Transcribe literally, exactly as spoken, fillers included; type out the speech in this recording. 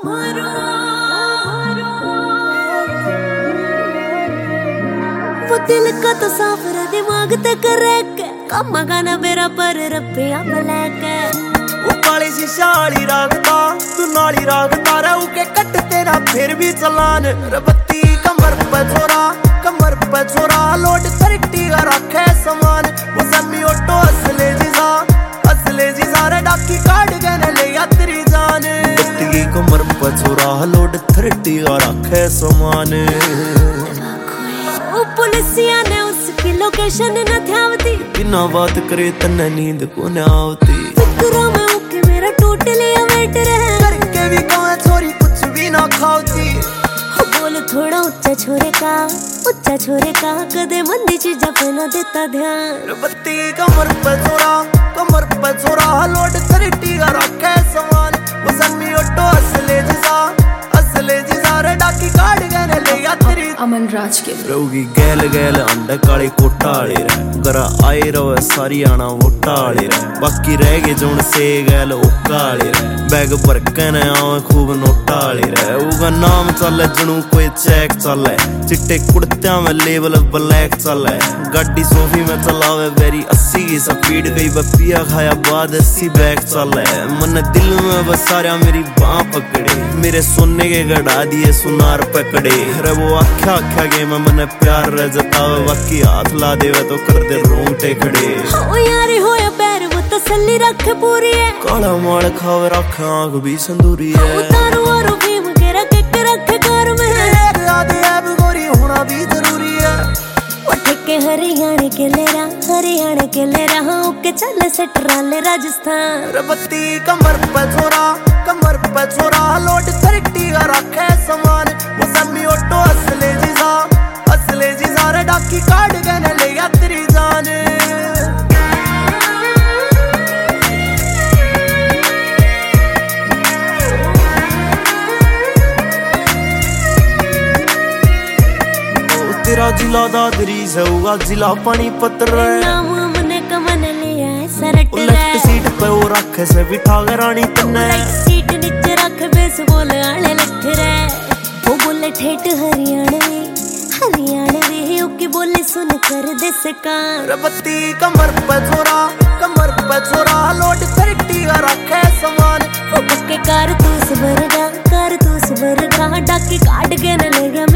वो दिल का तो साफ रहा दिमाग तक रख कम गाना मेरा पर रपिया ब्लैक वो काली सी शाली रागता तू नाली रागता रहू के कट तेरा फिर भी चलान रबत्ती कमर पे छोरा कमर पे छोरा लोड थर्टी का रखे समान वो समी ऑटो असले जीजा असले जीजा रे डाकी काट गने ले यात्री जान रबत्ती कमर पे छोरा लोड थर्टी का रखे समान पुलिसिया ने उसकी लोकेशन न ध्यावती बिना बात करे तन्ने नींद को न आवती फिक्रों में ओके मेरा टोटली अवेट रहे करके भी कौन छोरी कुछ भी ना खाती बोल थोड़ा उच्चा छोरे का उच्चा छोरे का कदे मंदी चीजा पे न देता ध्यान रबत्ती कमर पे छोरा कमर पे छोरा लोड थर्टी का रखे समान वो समी ऑटो असले जीजा असले जीजा रे डाकी काट गने ले यात्री अमन राज के रहोगी गैल गैल अंडा काली कोटा वाले रहे गरा आए रहो सारी आना वोटा वाले रहे बाकी रह गए जोन से गैल ओका वाले रहे बैग भर के न आवे खूब नोटा वाले रहे उगा नाम चले जनू कोई चेक चले चिट्टे कुर्तिया में लेवल ब्लैक चले गाड़ी सोफी में चलावे वेरी अस्सी की स्पीड गई बपिया खाया बाद अस्सी बैग चले मन दिल में बस सारा मेरी बाँ पकड़े मेरे सोने के गड़ा दिए सुनार पकड़े रे वो आख्या आख्या गे मैं मने प्यार रह जतावे बाकी हाथ ला देवे तो कर दे रोंगटे खड़े ओ यारी होया पैर वो तसल्ली रख पूरी है काला माल खावे रख आंख भी संदूरी है उतारू और भीम के रख के रख घर में आदे अब गोरी होना भी जरूरी है उठ के हरियाणा के लेरा हरियाणा के लेरा ओके चल से ट्राले राजस्थान रबत्ती कमर पे छोरा कमर पे छोरा लोड थर्टी का रखे समान वो समी ऑटो असले जीजा असले जीजा रे डाकी काट गने ले यात्री जान तेरा जिला दादरी सऊगा जिला पानी पत्र नाम हमने कमन लिया है सरट लेफ्ट सीट पे वो रखे से बिठा के रानी तन्ने सीट नीचे रख बेस बोल आले लठ रे वो बोले ठेठ हरियाणवी हरियाणवी ओके बोले सुन कर दे सकान रबत्ती कमर पे छोरा कमर पे छोरा लोड थर्टी का रखे समान वो के कारतूस भरगा कारतूस भरगा डाकी काट के न ले गया